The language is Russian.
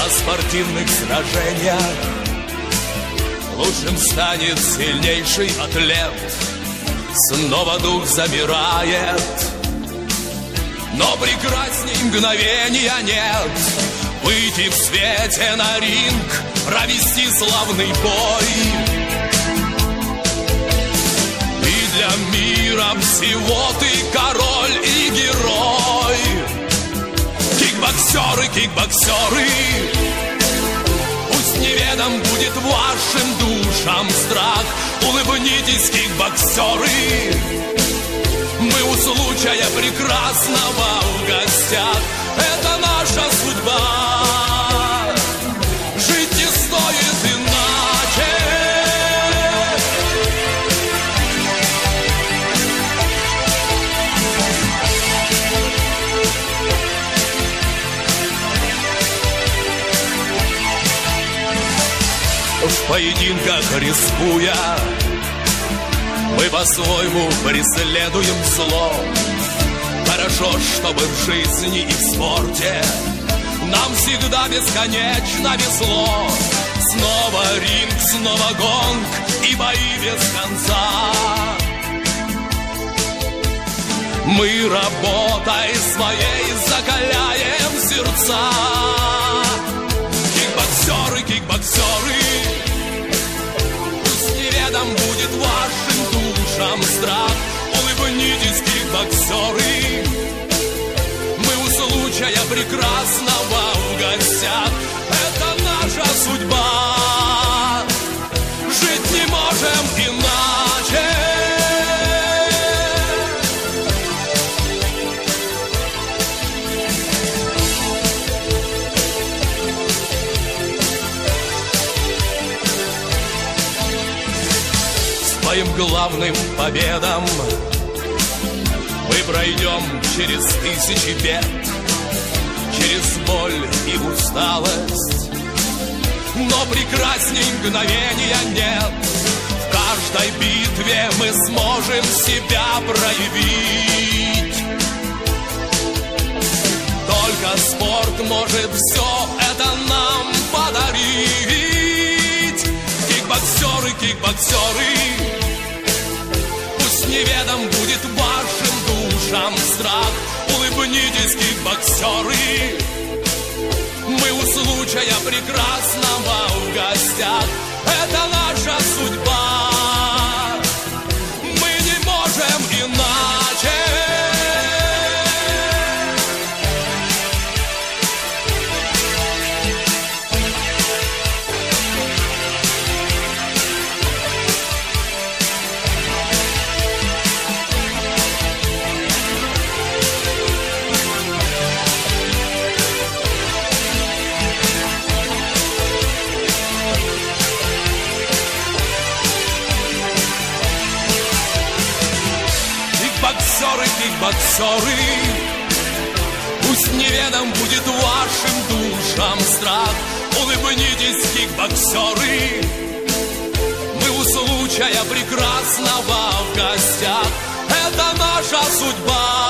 на спортивных сражениях лучшим станет сильнейший атлет. Снова дух замирает, но прекрасней мгновения нет. Выйти в свете на ринг, провести славный бой. И для мира всего ты король и герой. Кикбоксеры, кикбоксеры, пусть неведом будет вашим душам страх. Улыбнитесь, кикбоксеры, мы у случая прекрасного в гостях. Это наша судьба, жить не стоит иначе. В поединках рискуя, мы по-своему преследуем зло. Хорошо, чтобы в жизни и в спорте нам всегда бесконечно везло. Снова ринг, снова гонг и бои без конца. Мы работой своей закаляем сердца. Кикбоксеры, кикбоксеры, пусть неведом будет вашим душам страх. Улыбнитесь, кикбоксеры, мы у случая прекрасного в гостях. Это наша судьба, жить не можем иначе. Своим главным победам мы пройдем через тысячи бед, через боль и усталость, но прекрасней мгновения нет. В каждой битве мы сможем себя проявить. Только спорт может все это нам подарить. Кикбоксеры, кикбоксеры, пусть неведом будет вашим душам страх. Улыбнитесь, кикбоксеры, мы у случая прекрасного в гостях. Это наша судьба, мы не можем иначе. Кикбоксеры, пусть неведом будет вашим душам страх. Улыбнитесь, кикбоксеры, мы у случая прекрасного в гостях. Это наша судьба.